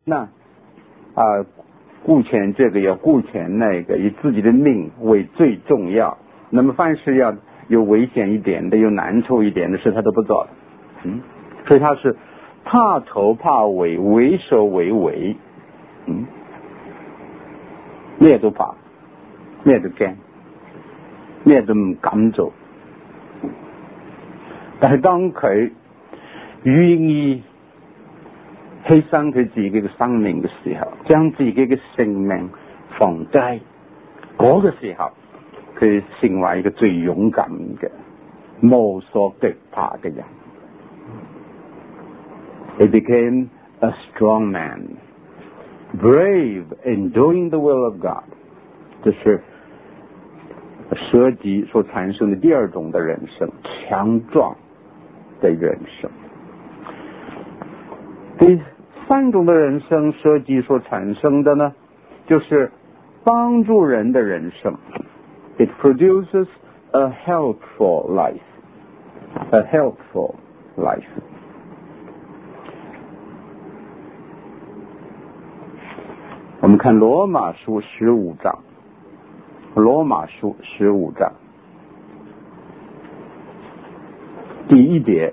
那顾全这个要顾全那个，以自己的命为最重要。那么凡是要有危险一点的，有难处一点的事，他都不做了。所以他是怕头怕尾，为首为尾。咩都怕，咩都驚，咩都唔敢做。但係當佢願意犧牲佢自己嘅生命嘅時候，將自己嘅性命放低，嗰個時候佢成為一個最勇敢嘅、無所懼怕嘅人。He became a strong man, brave in doing the will of God. 这是舍己所产生的第二种的人生，强壮的人生。第三种的人生，舍己所产生的呢，就是帮助人的人生。It produces a helpful life. A helpful life. 我们看罗马书15章，罗马书15章第1节，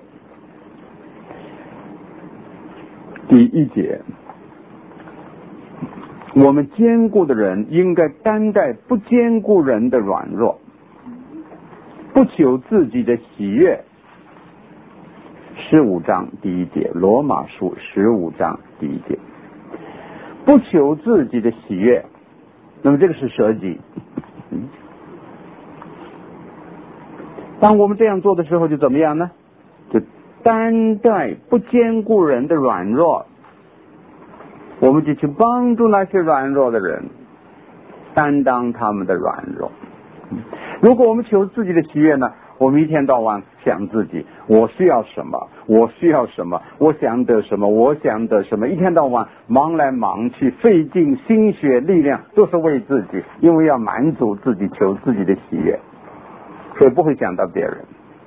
我们坚固的人应该担待不坚固人的软弱，不求自己的喜悦。15章第1节，罗马书15章第1节，不求自己的喜悦。那么这个是舍己。当我们这样做的时候就怎么样呢？就担待不坚固人的软弱，我们就去帮助那些软弱的人，担当他们的软弱。如果我们求自己的喜悦呢，我们一天到晚想自己，我需要什么，我需要什么，我想得什么，我想得什么，一天到晚忙来忙去，费尽心血力量，都是为自己，因为要满足自己，求自己的喜悦，所以不会想到别人。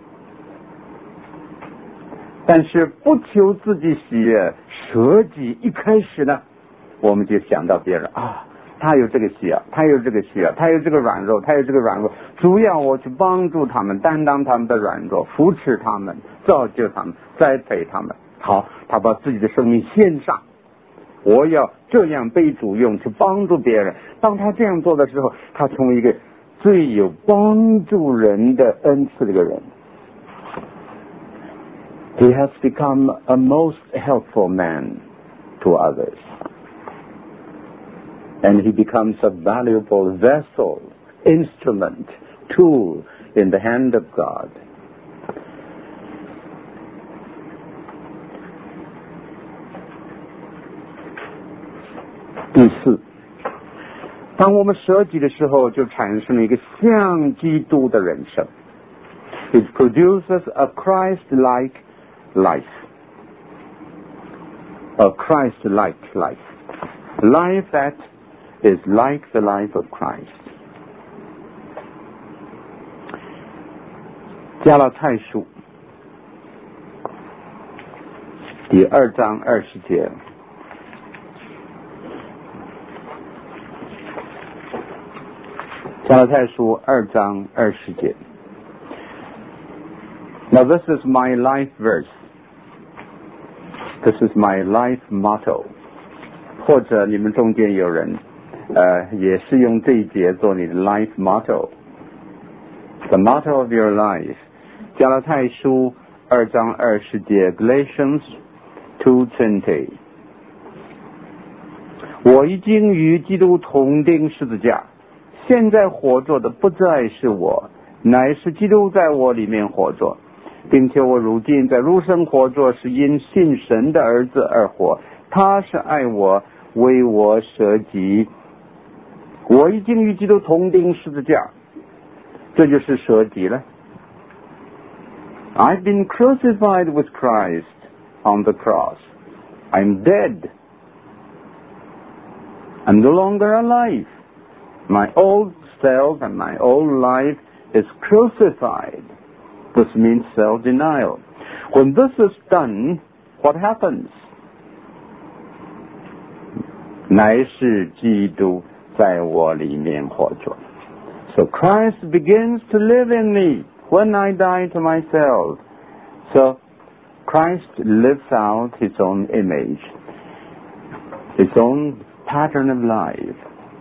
但是不求自己喜悦，舍己，一开始呢，我们就想到别人啊，他有这个需要，他有这个需要，他有这个软弱，他有这个软弱，主要我去帮助他们，担当他们的软弱，扶持他们，造就他们，栽培他们。好，他把自己的生命献上，我要这样被主用去帮助别人。当他这样做的时候，他成为一个最有帮助人的恩赐的一个人。He has become a most helpful man to others. And he becomes a valuable vessel, instrument, tool in the hand of God. 第四，当我们舍己的时候，就产生了一个像基督的人生。It produces a Christ-like life. A Christ-like life. Life that is like the life of Christ. 加拉太书第2章20节。加拉太书2章20节。Now this is my life verse. This is my life motto. 或者你们中间有人也是用这一节做你的 life motto. The motto of your life. 加拉太书2章20节 Galatians 2:20. 我已经与基督同钉十字架，现在活着的不再是我，乃是基督在我里面活着，并且我如今在肉身活着，是因信神的儿子而活，他是爱我，为我舍己。我已经与基督同钉十字架，这就是舍己了。I've been crucified with Christ on the cross. I'm dead. I'm no longer alive. My old self and my old life is crucified. This means self-denial. When this is done, what happens? 乃是基督在我里面活着。So Christ begins to live in me when I die to myself. So Christ lives out his own image, his own pattern of life.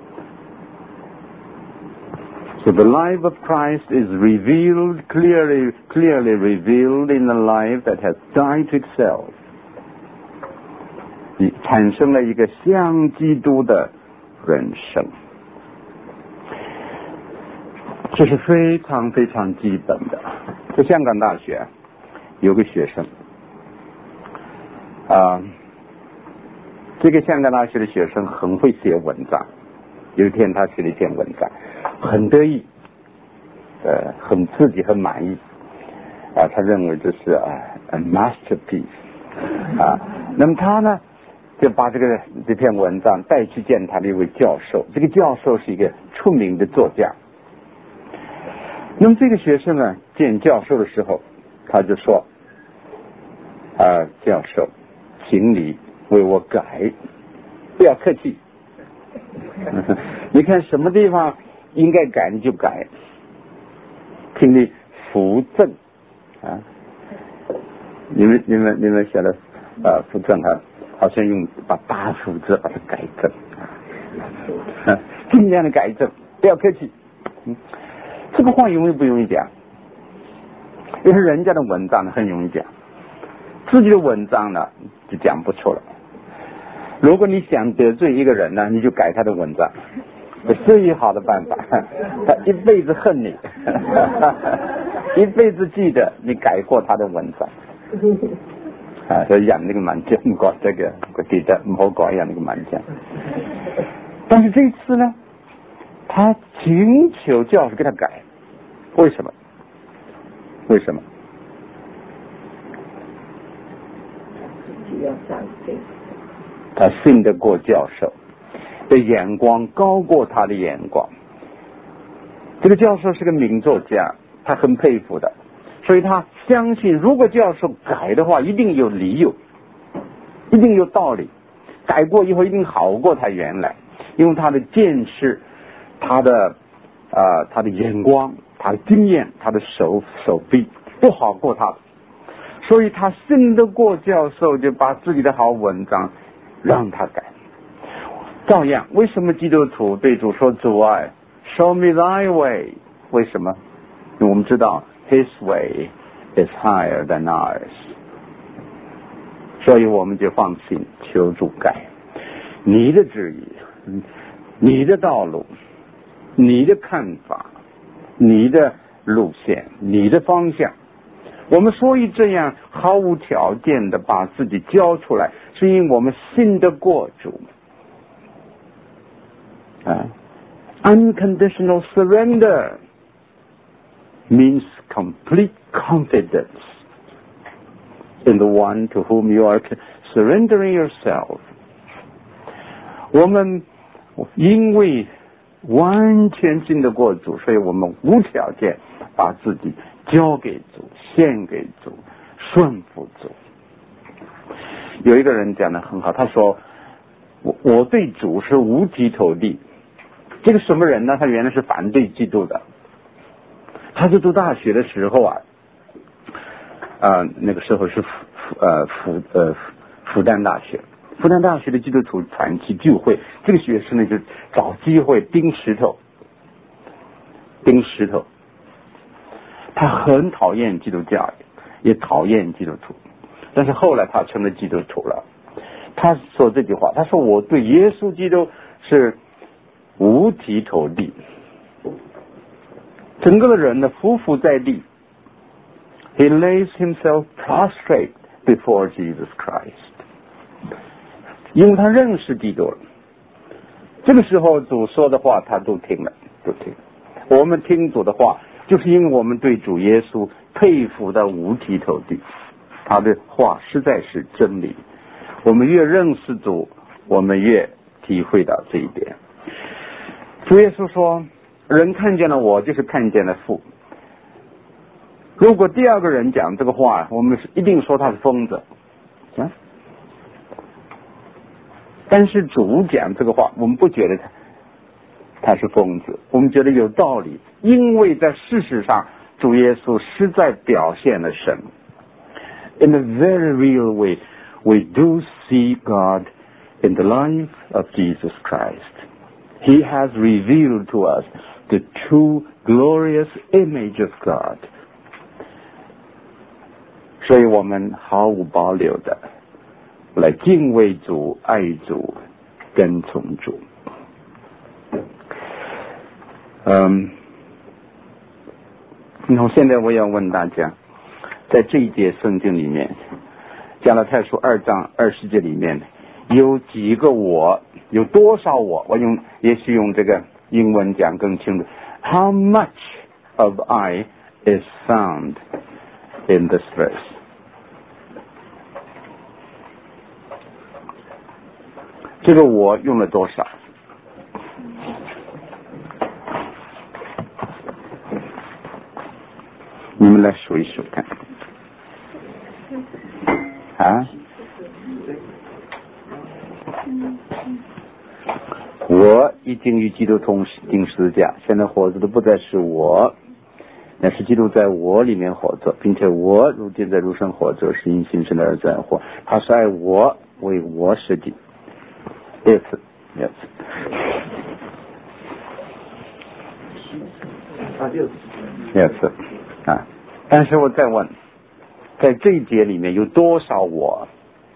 So the life of Christ is revealed, clearly revealed in the life that has died to itself. 产生了一个像基督的人生，这是非常非常基本的。在香港大学有个学生，这个香港大学的学生很会写文章。有一天他写了一篇文章，很得意，很自己很满意，他认为这是a masterpiece，那么他呢就把这篇文章带去见他的一位教授，这个教授是一个出名的作家。那么这个学生呢见教授的时候，他就说教授，请你为我改，不要客气。你看什么地方应该改你就改，请你扶正你们晓得扶正好像用把大斧子把它改正尽量的改正，不要客气。这个话容易不容易讲？因为人家的文章呢很容易讲，自己的文章呢就讲不出来。如果你想得罪一个人呢，你就改他的文章，最好的办法，他一辈子恨你一辈子记得你改过他的文章所以人呢個文章唔覺得嘅，佢記得唔好改人呢個文章。但是這次呢，他請求教授給他改，為什麼？為什麼？他信得過教授的眼光高過他的眼光。這個教授是個名作家，他很佩服的，所以他相信如果教授改的話一定有理由，一定有道理，改過以後一定好過他原來，因為他的見識，他的眼光，他的經驗，他的手臂都好過他，所以他信得過教授，就把自己的好文章讓他改。照樣，為什麼基督徒對主說主啊 show me thy way？ 為什麼？因為我們知道 his way is higher than ours， 所以我們就放心求主改你的旨意，你的道路，你的看法，你的路線，你的方向。我們所以這樣毫無條件的把自己交出來，是因為我們信得過主。Unconditional surrender means complete confidence in the one to whom you are surrendering yourself。 我們因為完全信得過主，所以我們無條件把自己交給主，獻給主，順服主。有一個人講得很好，他說我對主是五體投地。這個什麼人呢？他原來是反對基督的。他是讀大學的時候那個時候是復旦大學，復旦大學的基督徒團契聚會，這個學生呢就找機會釘石頭。他很討厭基督教，也討厭基督徒，但是後來他成了基督徒了。他說這句話，他說我對耶穌基督是五體投地，整個的人呢匍匐在地。 He lays himself prostrate before Jesus Christ， 因為他認識基督了。這個時候主說的話他都聽了。我們聽主的話，就是因為我們對主耶穌佩服的五體投地，他的話實在是真理。我們越認識主，我們越體會到這一點。主耶穌說，人看見了我，就是看見了父。如果第二個人講這個話，我們一定說他是瘋子。 但是主讲这个话，我们不觉得他是疯子，我们觉得有道理，因为在事实上主耶稣实在表现了神。In a very real way, we do see God in the life of Jesus Christ. He has revealed to us the true glorious image of God. 所以我们毫无保留的来敬畏主、爱主、跟从主。然后现在我要问大家，在这一节圣经里面，加拉太书2章20节里面有几个我，有多少我？我也许用这个英文讲更清楚。How much of I is found in this verse? 这个我用了多少？你们来数一数看。啊？我已经与基督同钉十字架，现在活着的不再是我，乃是基督在我里面活着，并且我如今在肉身活着，是因信神的儿子而活。他是爱我，为我舍己。Yes. Yes. 啊，但是我再问，在这一节里面有多少我？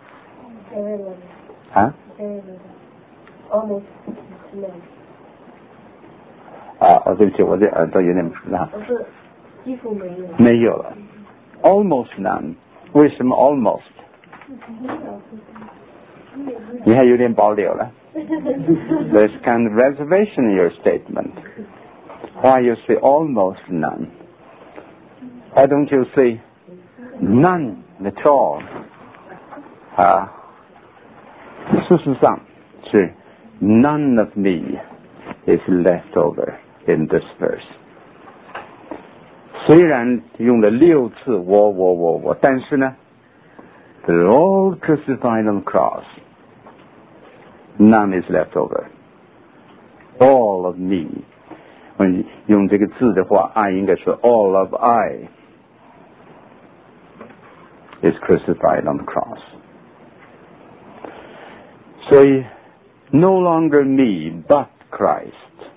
啊？Almost none. 对不起，我这耳朵有点是几乎没有。 没有了 ，almost none。为什么 almost？ 你还有点保留了。There's kind of reservation in your statement. Why you say almost none? Why don't you say none at all? 事实上是 none of me is left over in this verse. 虽然用了6次我，但是呢 they're all crucified on the cross. None is left over. All of me. 用这个字的话 I 应该说 all of I is crucified on the cross. 所以 no longer me but Christ.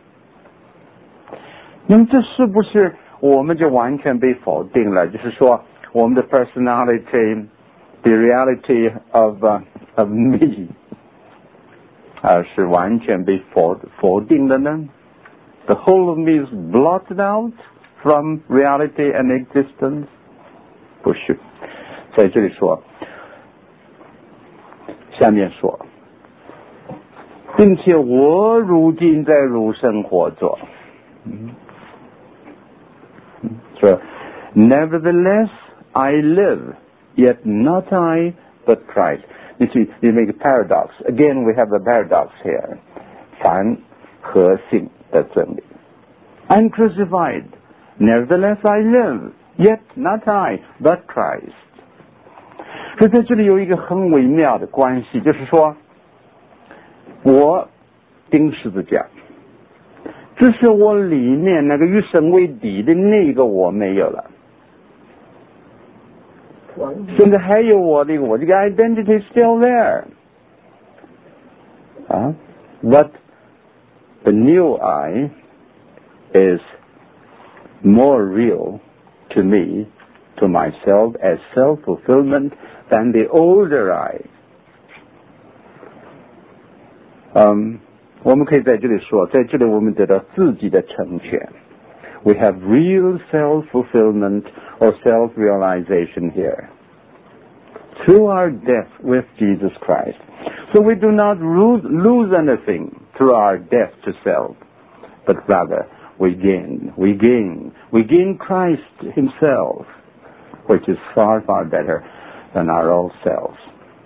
那么这是不是我们就完全被否定了？就是说我们的 personality, the reality of me 是完全被否定的呢？ The whole of me is blotted out from reality and existence? 不是，在这里说，下面说，并且我如今在肉身活着。说 Nevertheless I live, yet not I, but Christ. You see, you make a paradox. Again, we have the paradox here. 凡和性的真理。I'm crucified. Nevertheless I live, yet not I, but Christ. 所以在这里有一个很微妙的关系，就是说，我钉十字架，只是我里面那个与神为敌的那个我没有了。现在还有我这个 identity is still there. But the new I is more real to me, to myself as self-fulfillment than the older I. 我们可以在这里说，在这里我们得到自己的成全。We have real self-fulfillment or self-realization here through our death with Jesus Christ. So we do not lose anything through our death to self, but rather we gain Christ himself, which is far, far better than our old selves.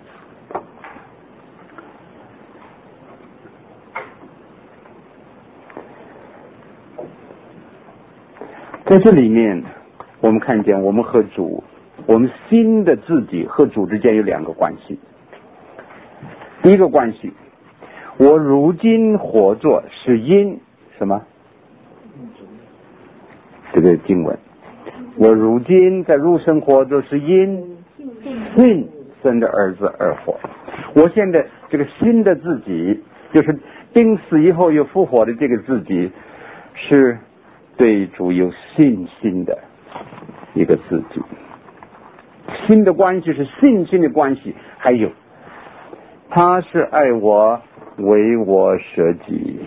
在这里面，我们看见我们和主，我们新的自己和主之间有2个关系。第一个关系我如今活着是因什么？这个经文，我如今在肉身活着是因信生的儿子而活。我现在这个新的自己，就是钉死以后又复活的这个自己，是对主有信心的一个自己。新的关系是信心的关系，还有他是爱我，为我舍己，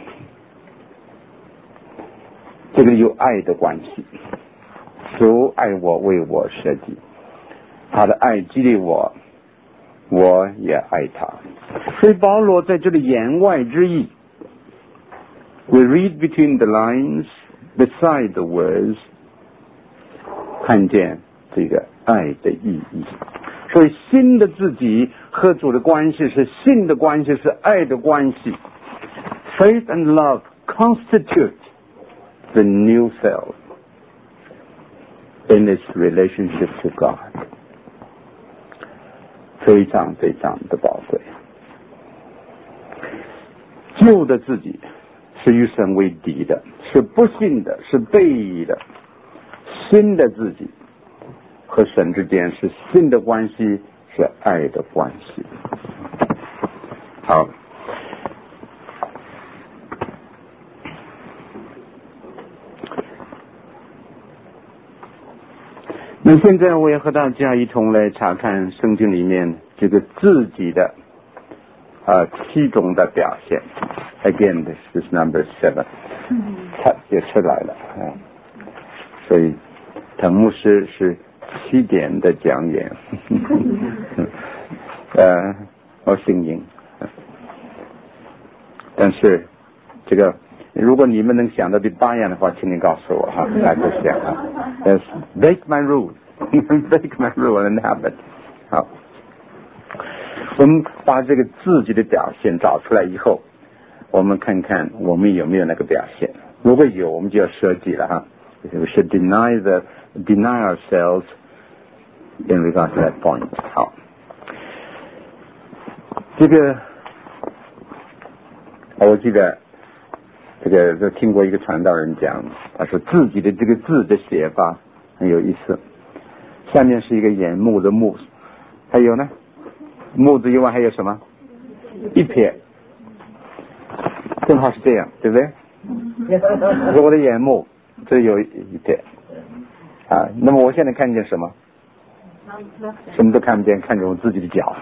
这个有爱的关系。主爱我，为我舍己，他的爱激励我，我也爱他。所以保罗在这里言外之意 ，we read between the lines, beside the words， 看见这个爱的意义。所以新的自己和主的关系是信的关系，是爱的关系。Faith and love constitute the new self in its relationship to God， 非常非常的宝贵。旧的自己是与神为敌的，是不信的，是悖逆的。新的自己和神之间是新的关系，是爱的关系。好，那现在我也和大家一同来查看圣经里面这个自己的七种的表现。Again, this is number 7， 也出来了所以滕牧师是7点的讲演我姓赢，但是这个如果你们能想到第8样的话，请你告诉我哈，来就想break my rule break my rule and habit。 好，我们把这个自己的表现找出来以后，我们看看我们有没有那个表现。如果有，我们就要舍己了哈。We should deny ourselves in regard to that point。 好，这个我记得这个听过一个传道人讲，他说自己的这个字的写法很有意思，下面是一个眼目的目，还有呢目字以外还有什么？一撇，正好是这样，对不对？这是我的眼目，这有一撇那么我现在看见什么？什么都看不见，看见我自己的脚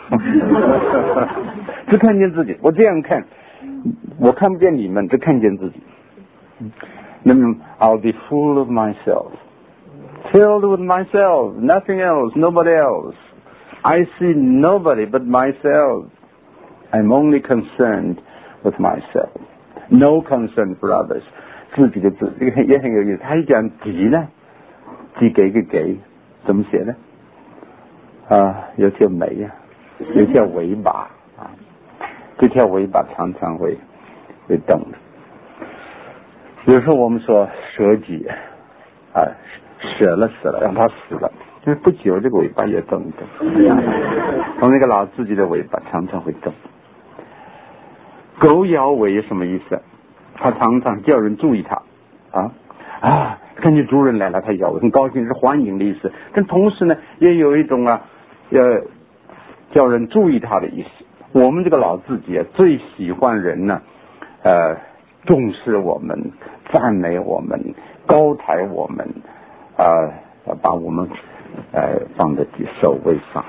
只看见自己。我这样看，我看不见你们，只看见自己。那么 I'll be full of myself, filled with myself, nothing else, nobody else. I see nobody but myself. I'm only concerned with myself. No concern for others. 自己的字也很有意思。他一讲己呢，己给个给，怎么写呢？有条眉有条尾巴这条尾巴常常会动的。有时候我们说舍己舍了让它死了，就是不久这个尾巴也动一动。我们那个老自己的尾巴常常会动。狗咬尾有什么意思？它常常叫人注意它看见主人来了，它咬尾，很高兴，是欢迎的意思。但同时呢，也有一种叫人注意它的意思。我们这个老自己最喜欢人呢重视我们，赞美我们，高抬我们把我们放在首位上。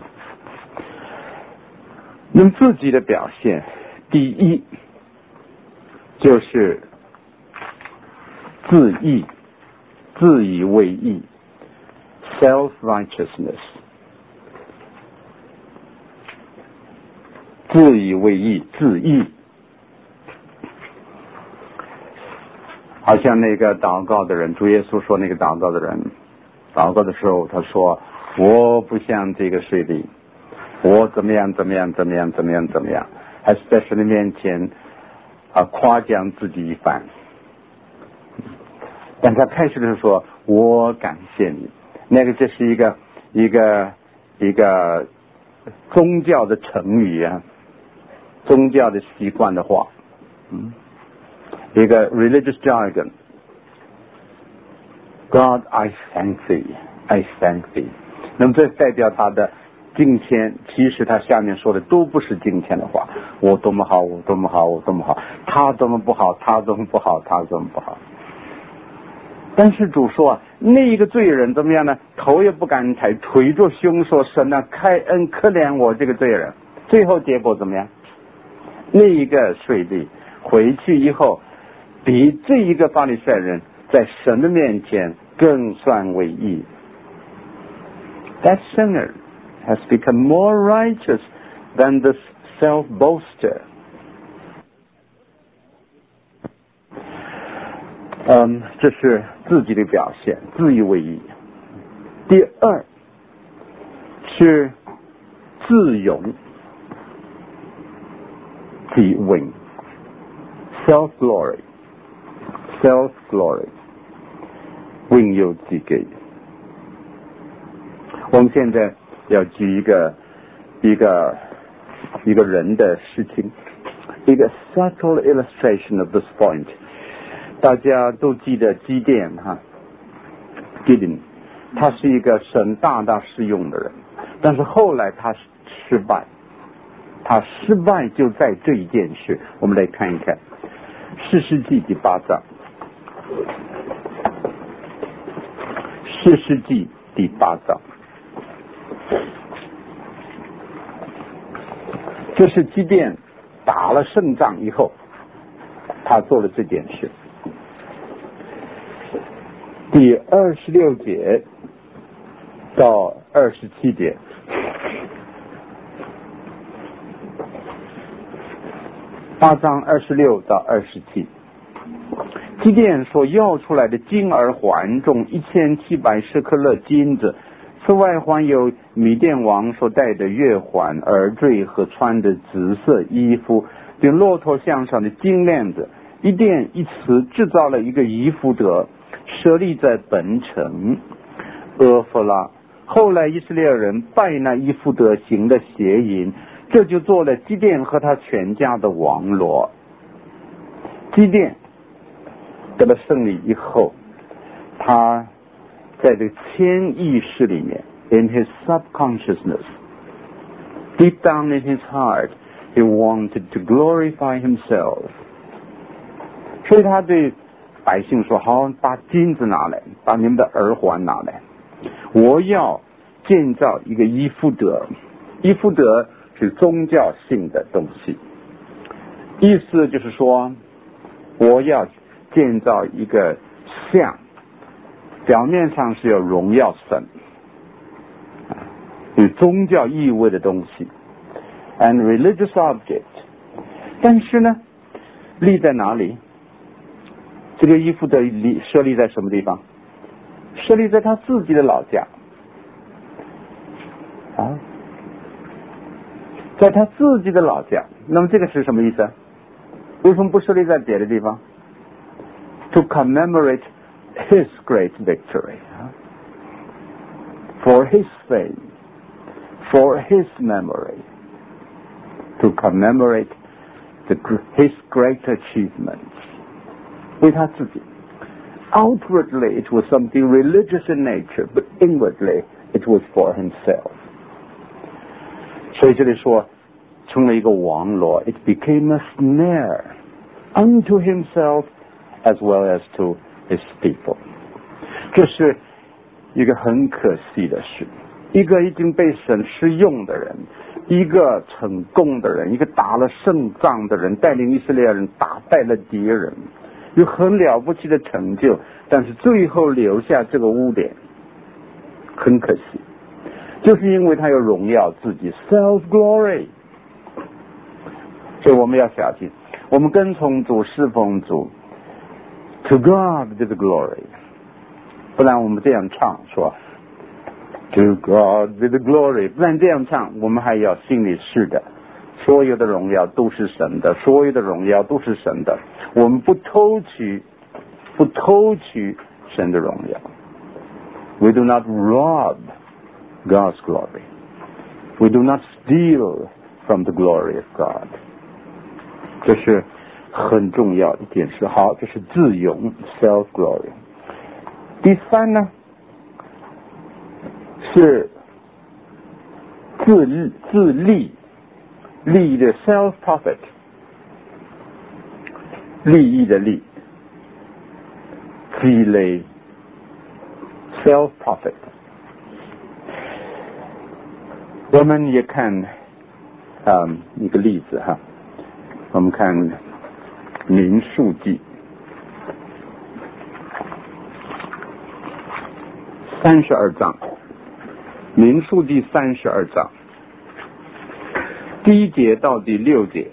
那么自己的表现，第一就是自义，自以为义 self-righteousness， 自以为义，自义。好像那个祷告的人，主耶稣说那个祷告的人祷告的时候，他说我不像这个税吏，我怎么样，还是在神的面前夸奖自己一番。但他开始的时候说我感谢你，那个这是一个宗教的成语宗教的习惯的话，一个 religious jargon。 God, I thank thee, I thank thee。 那么这代表他的敬虔，其实他下面说的都不是敬虔的话。我多么好，我多么好，我多么好，他多么不好，他多么不好，他多么不好。但是主说啊，那一个罪人怎么样呢？头也不敢抬，捶着胸说：神啊，开恩可怜我这个罪人。最后结果怎么样？那一个税吏回去以后，比这一个法利赛人在神的面前更算为义。That sinner has become more righteous than the self-boaster. 这是自己的表现，自以为义。第二是自勇，自荣 ，self-glory， self-glory， 荣耀自己。我们现在要举一个人的事情，一个 subtle illustration of this point。大家都记得基甸Gideon， 他是一个神大大使用的人，但是后来他失败，就在这一件事。我们来看一看士师记第8章，士师记第8章，这是基甸打了胜仗以后他做了这件事。第26节到27节，8章26到27。基甸所要出来的金耳环重1700舍客勒金子，此外还有米甸王所戴的月环、耳坠和穿的紫色衣服，并骆驼项上的金链子。一殿一词制造了一个以弗得，设立在本城俄弗拉。后来以色列人拜那以弗得行的邪淫，这就做了基甸和他全家的网罗。基甸得了胜利以后，他在这个潜意识里面 in his subconsciousness, deep down in his heart, he wanted to glorify himself。 所以他对百姓说：好，把金子拿来，把你们的耳环拿来，我要建造一个以弗得。以弗得是宗教性的东西，意思就是说我要建造一个像，表面上是有荣耀神，有宗教意味的东西 and religious object。 但是呢，立在哪里？这个以弗得设立在什么地方？设立在他自己的老家在他自己的老家。那么这个是什么意思？为什么不设立在别的地方？ To commemorate his great victory, for his fame, for his memory, to commemorate his great achievements。 为他自己。 Outwardly it was something religious in nature, but inwardly it was for himself。 所以这里说成了一个网罗， it became a snare unto himself as well as to his people。 这是一个很可惜的事，一个已经被神使用的人，一个成功的人，一个打了胜仗的人，带领以色列人打败了敌人，有很了不起的成就，但是最后留下这个污点，很可惜，就是因为他要荣耀自己 self-glory。 所以我们要小心，我们跟从主，侍奉主， To God be the glory。 不然我们这样唱说 To God be the glory， 不然这样唱我们还要心里是的，所有的荣耀都是神的，所有的荣耀都是神的，我们不偷取神的荣耀。 We do not rob God's glory. We do not steal from the glory of God。 这是很重要的一件事。好，这是自勇 self glory。第三呢是自利的 self profit， 利益的利，积累 self profit。我们也看一个例子哈，我们看民数记32章，民数记32章第1节到第6节，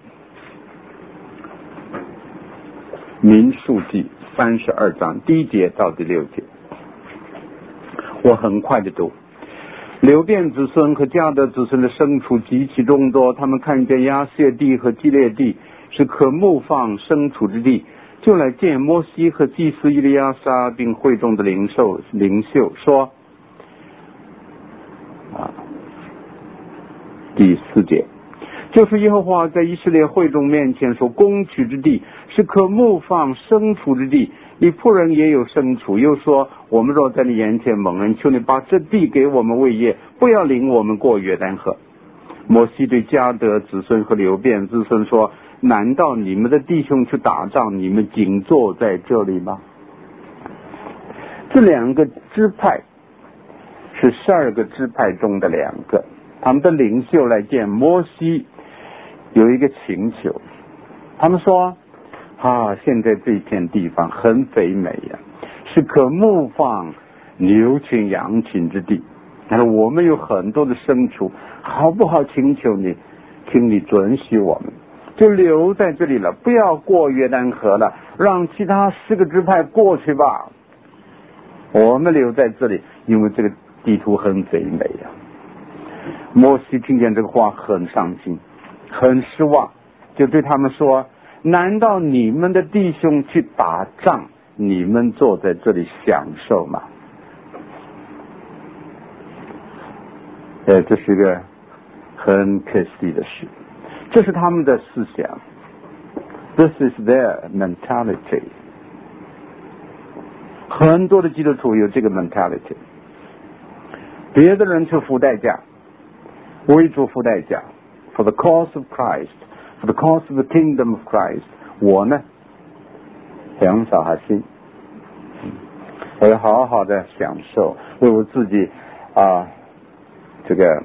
民数记32章第1节到第6节，我很快的读。流便子孙和迦得子孙的牲畜极其众多，他们看见亚谢地和基列地是可牧放牲畜之地，就来见摩西和祭司以利亚撒，并会众的领袖说第4节，就是耶和华在以色列会众面前说，攻取之地是可牧放牲畜之地，你仆人也有牲畜，又说我们若在你眼前蒙恩，求你把这地给我们为业，不要领我们过约旦河。摩西对迦得子孙和流便子孙说，难道你们的弟兄去打仗，你们仅坐在这里吗？这2个支派是12个支派中的2个，他们的领袖来见摩西，有一个请求，他们说现在这片地方很肥美呀，是可牧放牛群羊群之地，但是我们有很多的牲畜，好不好请求你，请你准许我们就留在这里了，不要过约旦河了，让其他10个支派过去吧，我们留在这里，因为这个地图很肥美呀。摩西听见这个话很伤心，很失望，就对他们说，难道你们的弟兄去打仗，你们坐在这里享受吗？这是个很可惜的事，这是他们的思想。 This is their mentality。 很多的基督徒有这个 mentality， 别的人去付代价，为主付代价 for the cause of Christ， for the cause of the kingdom of Christ， 我呢很少心，我要好好的享受，为我自己这个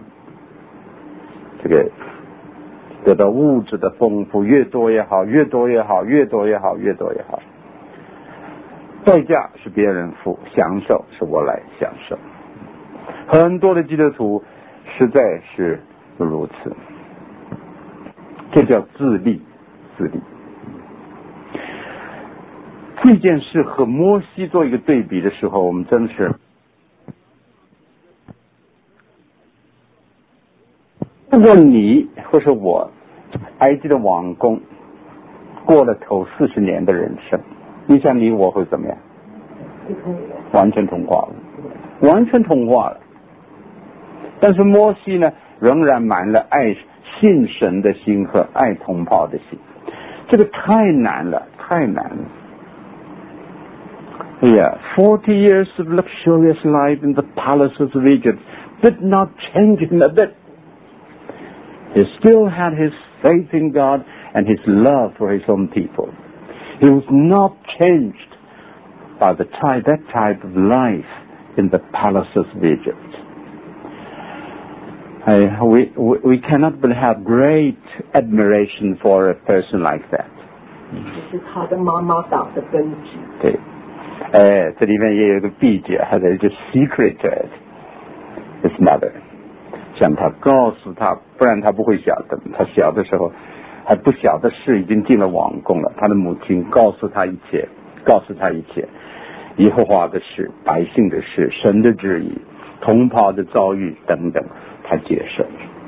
得到物质的丰富，越多越好，越多越好，越多越好，越多越好。代价是别人付，享受是我来享受。很多的基督徒实在是如此，这叫自利。自利这件事和摩西做一个对比的时候，我们真是，如果你或是我埃及的王宫过了头40年的人生，你想你我会怎么样？完全同化了，完全同化了。但是摩西呢，仍然满了爱信神的心和爱同胞的心，这个太难了，太难了。40 years of luxurious life in the palaces of Egypt did not change him a bit. He still had his faith in God and his love for his own people. He was not changed by that type of life in the palaces of Egypt. We cannot but have great admiration for a person like that. 这是他的妈妈党的根基。 对，这里面也有一个秘诀，还有一个 secret to it. His mother 向他告诉他，不然他不会晓得。他小的时候还不晓得事已经进了王宫了，他的母亲告诉他一切，耶和华的事、百姓的事、神的旨意、同胞的遭遇等等，他接受。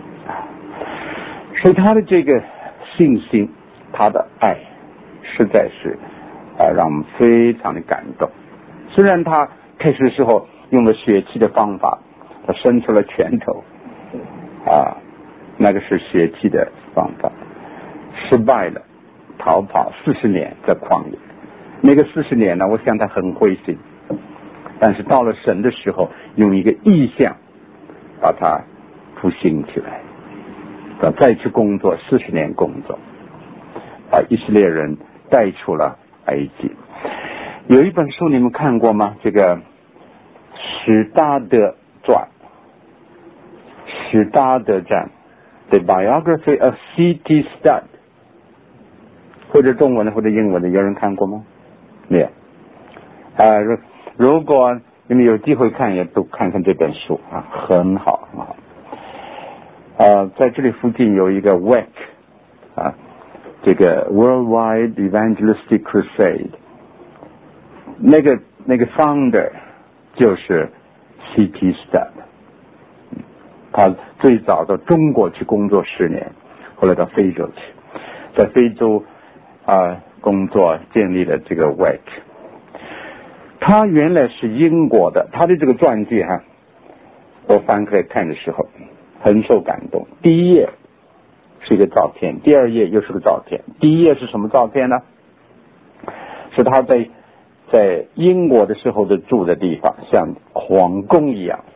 所以他的这个信心，他的爱，实在是让我们非常的感动。虽然他开始的时候用了血气的方法，他伸出了拳头，那个是血气的方法，失败了， 逃跑40年在旷野。那个40年呢，我想他很灰心，但是到了神的时候，用一个意象把他复兴起来，再去工作40年工作，把以色列人带出了埃及。有一本书你们看过吗？这个史达德传，史达德传 The Biography of C.T. Studd， 或者中文的或者英文的，有人看过吗？没有。如果你们有机会看，也都看看这本书啊，很好很好。在这里附近有一个 WEC 啊，这个 Worldwide Evangelistic Crusade， 那个 founder 就是 C.T. Studd， 他最早到中国去工作10年，后来到非洲去，在非洲工作，建立了这个 WEC。 他原来是英国的，他的这个传记我翻开来看的时候很受感动。第一页是一个照片，第二页又是个照片。第一页是什么照片呢？是他在英国的时候的住的地方，像皇宫一样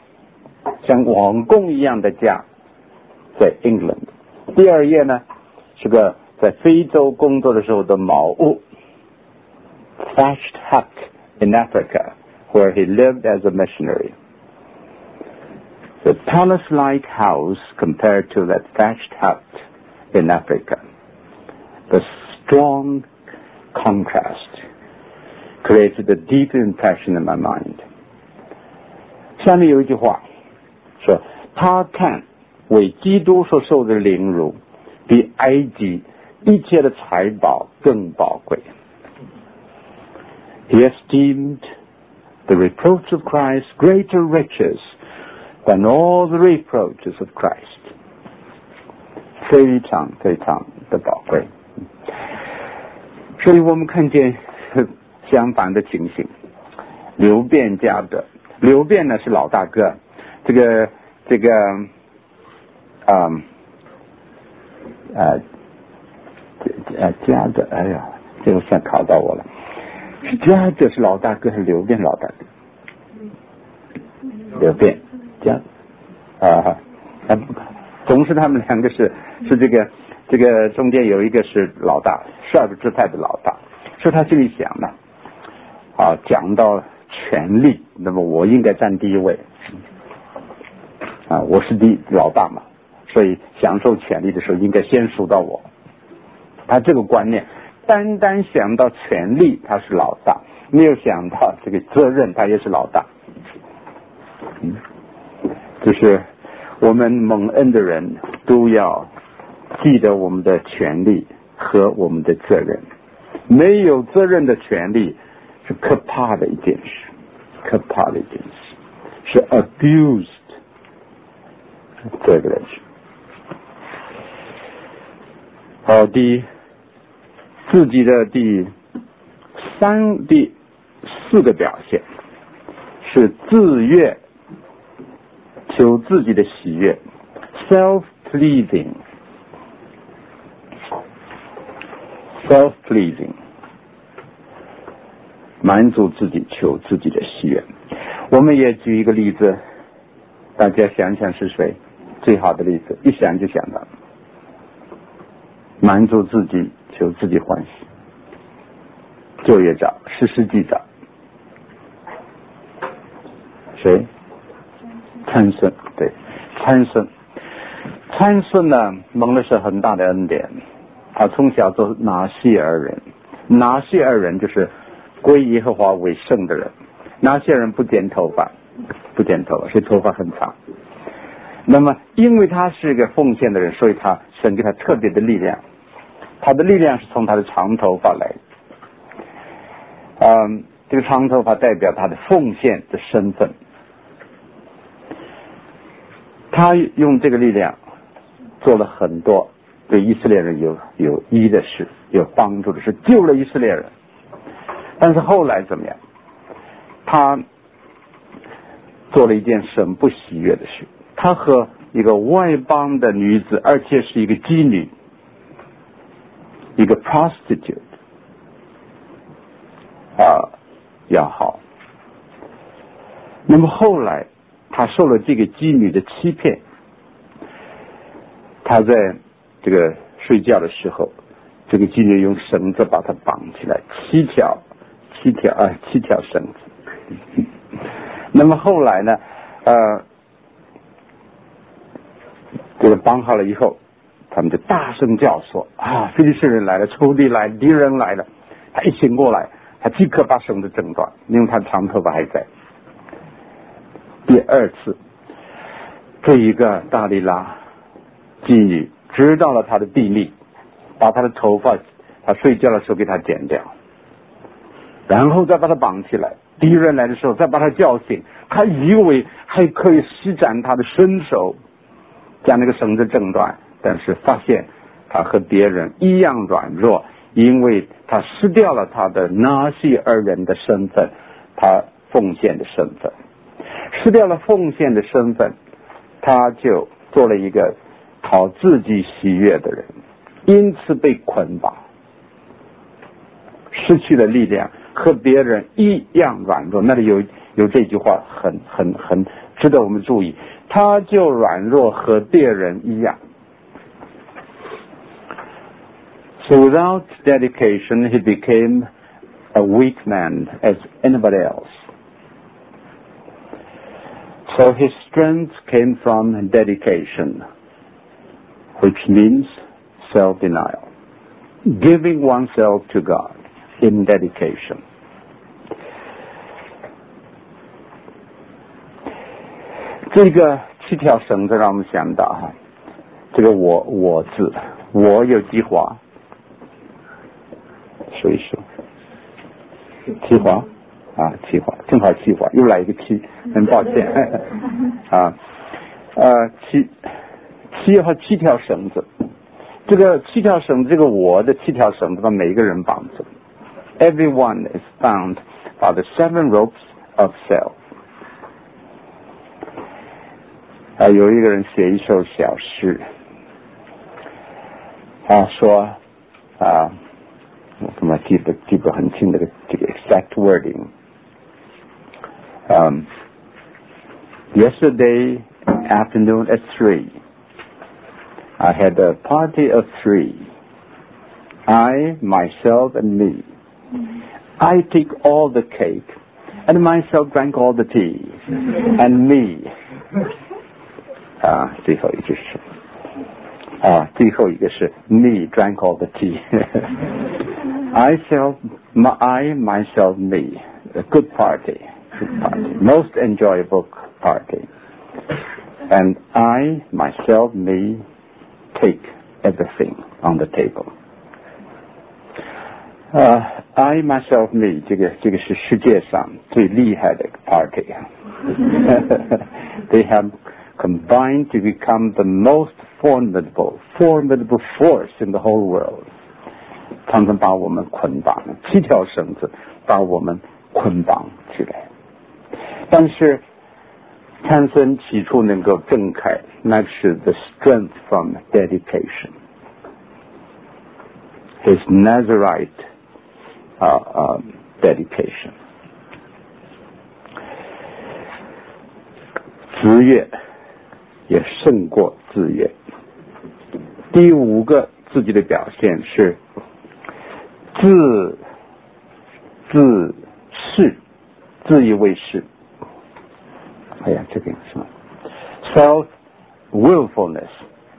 的家，在 England。 第二页呢是个在非洲工作的时候的茅屋， thatched hut in Africa where he lived as a missionary. The palace-like house compared to that thatched hut in Africa. The strong contrast created a deep impression in my mind. 下面有一句话说，他看为基督所受的凌辱比埃及一切的财宝更宝贵。He esteemed the reproach of Christ greater riches than all the reproaches of Christ. 非常非常的宝贵。所以我们看见相反的情形。流便家的，流便呢是老大哥，这个家的，哎呀，这个算考到我了。家的是老大哥还是流便老大哥？流便家总是他们两个是这个中间有一个是老大，12个支派的老大，所以他心里想呢，讲到权力，那么我应该占第一位我是老大嘛，所以享受权力的时候应该先数到我。他这个观念单单想到权力他是老大，没有想到这个责任他也是老大。就是我们蒙恩的人都要记得我们的权利和我们的责任。没有责任的权利是可怕的一件事，可怕的一件事，是 abused 这个人是。自己的第4个表现是自悦，求自己的喜悦 self-pleasing， 满足自己，求自己的喜悦。我们也举一个例子，大家想想是谁？最好的例子，一想就想到，满足自己，求自己欢喜。旧约长，士师记长，谁？参孙，对，参孙呢，蒙的是很大的恩典。他从小做拿细尔人，拿细尔人就是归耶和华为圣的人。拿细尔人不剪头发，所以头发很长。那么因为他是个奉献的人，所以神给他特别的力量，他的力量是从他的长头发来的。这个长头发代表他的奉献的身份。他用这个力量做了很多对以色列人有益的事，有帮助的事，救了以色列人。但是后来怎么样？他做了一件神不喜悦的事，他和一个外邦的女子，而且是一个妓女一个 prostitute 要好。那么后来他受了这个妓女的欺骗，他在这个睡觉的时候，这个妓女用绳子把他绑起来，7条绳子。那么后来呢这个绑好了以后，他们就大声叫说非利士人来了，仇敌来了，敌人来了。他一醒过来，他即刻把绳子挣断，因为他长头发还在。第二次，这一个大利拉妓女知道了他的秘密，把他的头发他睡觉的时候给他剪掉，然后再把他绑起来，敌人来的时候再把他叫醒，他以为还可以施展他的身手将那个绳子挣断，但是发现他和别人一样软弱，因为他失掉了他的拿西尔人的身份，他奉献的身份，失掉了奉献的身份，他就做了一个讨自己喜悦的人，因此被捆绑，失去了力量，和别人一样软弱。那里有这句话很值得我们注意，他就软弱和别人一样。So without dedication, he became a weak man as anybody else. So his strength came from dedication, which means self-denial, giving oneself to God in dedication. 这个7条绳子让我们想到这个我字，我有计划，说一说计划计划，正好计划又来一个7，很抱歉7条绳子，这个7条绳子，这个我的7条绳子把每一个人绑着。Everyone is bound by the 7 ropes of self. 有一个人写一首小诗，说我怎么记不很清这个 exact wording. Yesterday afternoon at 3, I had a party of 3. I, myself, and me. I take all the cake, and myself drank all the tea, and me. 最后一句是最后一个是 me drank all the tea. I, myself, me. A good party. Most enjoyable party. And I, myself, me, take everything on the table. I, myself, me, 这个是世界上最厉害的 party. They have combined to become the most formidable force in the whole world. 他们把我们捆绑，7条绳子把我们捆绑起来。但是参孙起初能够挣开，那是 the strength from dedication. His Nazarite dedication. 自愿也胜过自愿。第5个自己的表现是自以为是。这边是吗 ？self-willfulness.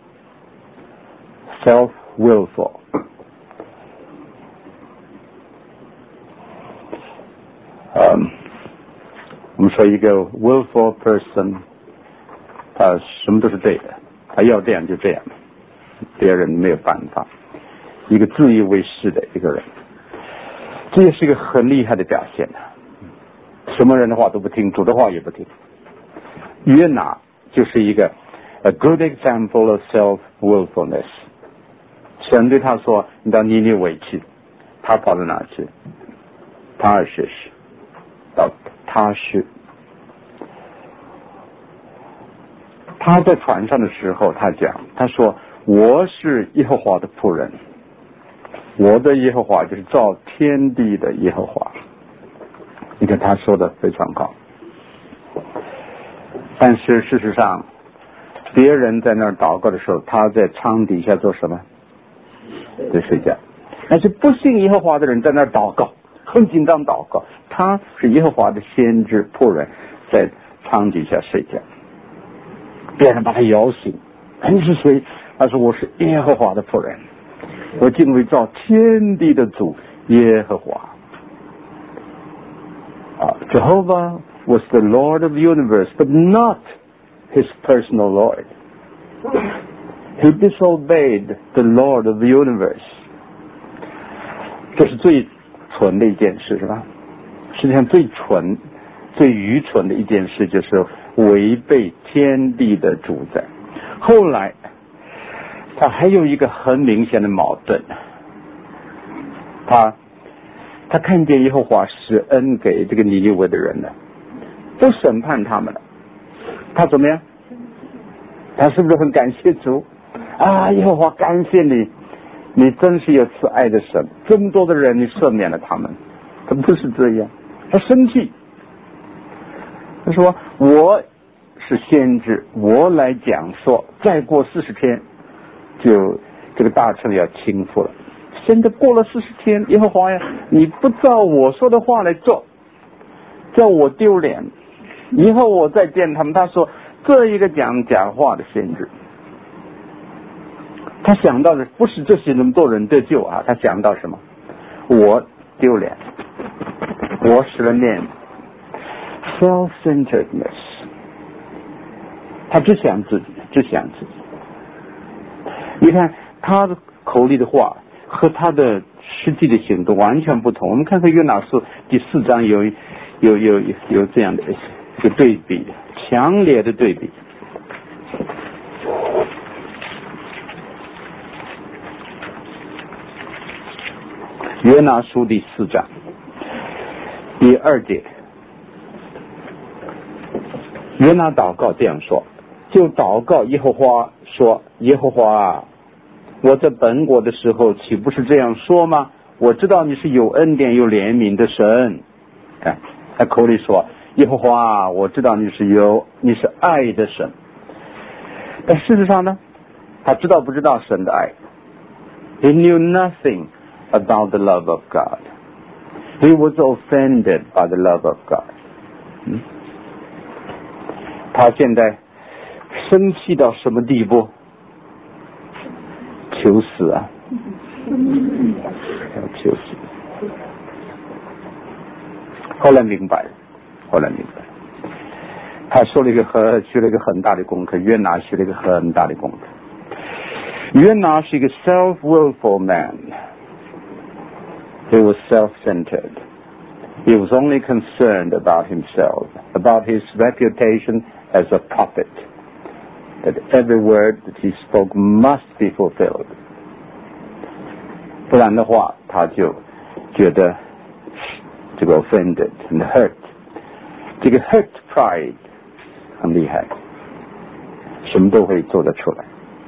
我们说一个 willful person， 他什么都是对的，他要这样就这样，别人没有办法。一个自以为是的一个人，这也是一个很厉害的表现什么人的话都不听，主的话也不听。约拿就是一个 a good example of self-willfulness。神对他说：“你到尼尼微去。”他跑到哪去？到他是。他在船上的时候，他说：“我是耶和华的仆人， 我的耶和华就是造天地的耶和华。你看他说的非常好，但是事实上别人在那儿祷告的时候，他在床底下做什么？在睡觉。但是不信耶和华的人在那儿祷告，很紧张祷告，他是耶和华的先知仆人，在床底下睡觉。别人把他摇醒，你是谁？他说我是耶和华的仆人，我敬畏造天地的主耶和华。Jehovah was the Lord of the universe, but not his personal Lord. He disobeyed the Lord of the universe. 这是最蠢的一件事，是吧？实际上最蠢、最愚蠢的一件事就是违背天地的主宰。后来他还有一个很明显的矛盾，他看见耶和华施恩给这个尼尼微的人了，都审判他们了，他怎么样？他是不是很感谢主啊？耶和华感谢你，你真是有慈爱的神，这么多的人你赦免了他们。他不是这样，他生气，他说我是先知，我来讲说再过40天就这个大城要倾覆了。现在过了40天，耶和华呀，你不照我说的话来做，叫我丢脸，以后我再见他们。他说这一个讲假话的先知，他想到的不是这些那么多人得救啊，他想到什么？我丢脸，我使了面 self-centeredness， 他只想自己。你看他的口里的话和他的实际的行动完全不同。我们看看约拿书第4章有这样的一个对比，强烈的对比。约拿书第4章第2节，约拿祷告这样说，就祷告耶和华说，耶和华啊，我在本国的时候岂不是这样说吗？我知道你是有恩典有怜悯的神。看他口里说耶和华，我知道你是爱的神。但事实上呢，他知道不知道神的爱？ He knew nothing about the love of God. He was offended by the love of God. 他现在生气到什么地步？求死啊！要求死。后来明白了，他学了一个很大的功课，约拿学了一个很大的功课。约拿是一个 self-willful man. He was self-centered. He was only concerned about himself, about his reputation as a prophet, that every word that he spoke must be fulfilled. 不然的话，他就觉得这个 offended and hurt. 这个 hurt pride 很厉害，什么都会做得出来。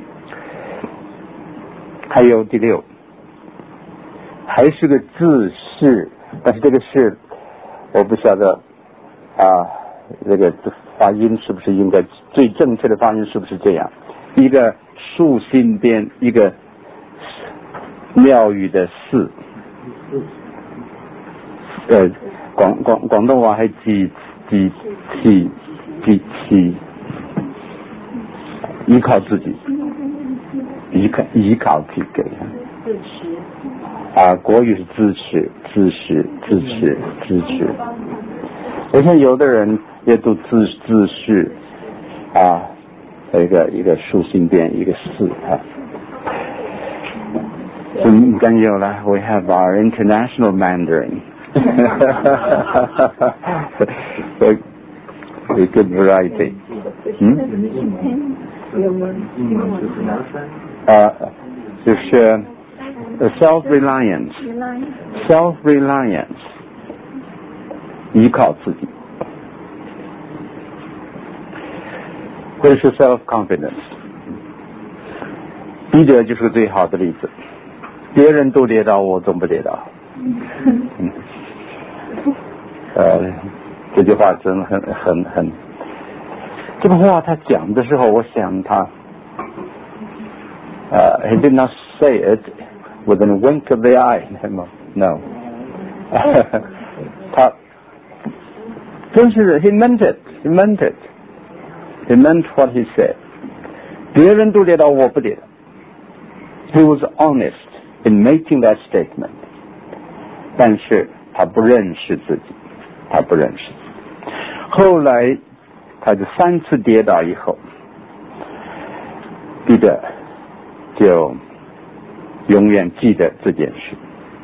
还有第6，还是个自恃，但是这个是我不晓得这个发音是不是应该最正确的发音是不是这样？一个竖心边，一个庙宇的寺。广东话係依靠自己，依靠自己。国语是自持。我想有的人也都自恃一个竖心边，一个寺不緊要啦 ，we have our international Mandarin. A good variety. 就是 self-reliance, 依靠自己。这是 self-confidence. 彼得就是个最好的例子。 别人都跌倒，我总不跌倒。这句话真很，这个话他讲的时候，我想他he did not say it with a wink of the eye. No. 他真是 he meant it. He meant what he said. 别人都跌倒，我不跌倒。He was honest in making that statement. 但是他不认识自己，后来他就3次跌倒以后，彼得就永远记得这件事。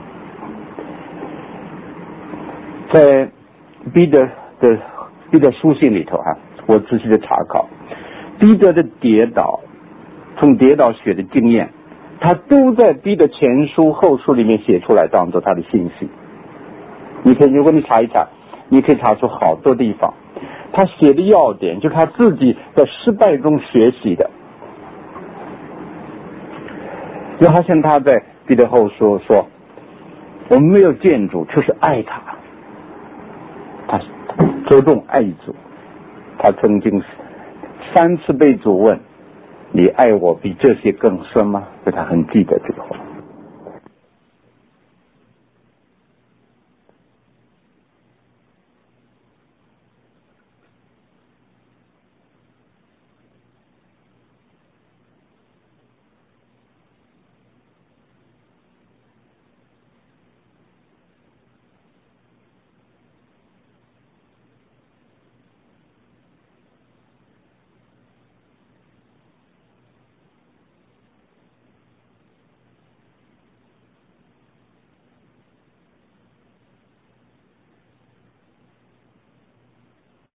在彼得书信里头我仔细的查考，彼得的跌倒，从跌倒学的经验，他都在彼得前书后书里面写出来，当做他的信息。如果你查一查，你可以查出好多地方，他写的要点就是他自己在失败中学习的。就好像他在彼得后书说，我们没有见主，就是爱他。他着重爱主，他曾经3次被主问，你爱我比这些更深吗？所以他很记得这个话。